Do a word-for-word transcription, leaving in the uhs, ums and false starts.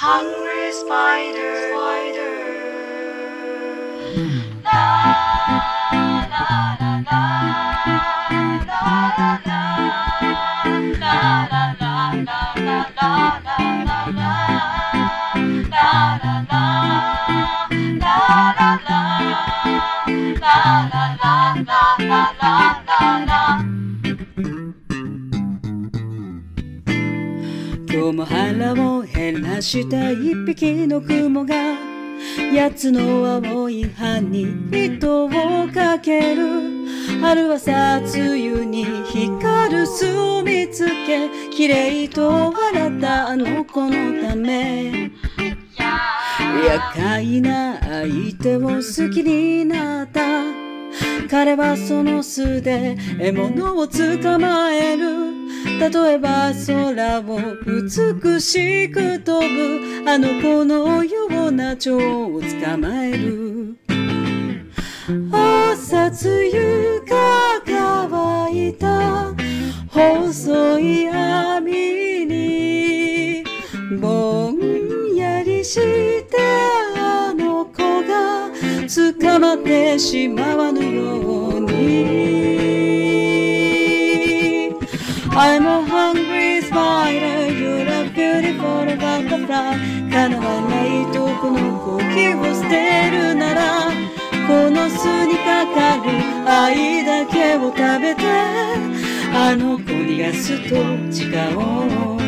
Hungry spider, spider. La la la la la la la la la la la la la la la la 今日も腹を減らした一匹の雲が八つの青い葉に糸をかける。春朝露に光る巣を見つけ、綺麗と笑ったあの子のため、厄介な相手を好きになった。彼はその巣で獲物を捕まえる。例えば空を美しく飛ぶあの子のような蝶を捕まえる。朝露が乾いた細い網にぼんやりしてあの子が捕まってしまわぬように。I'm a hungry spider, you're a beautiful butterfly. 叶わないとこの呼吸を捨てるなら、この巣にかかる愛だけを食べて、あの子に逃がすと誓おう。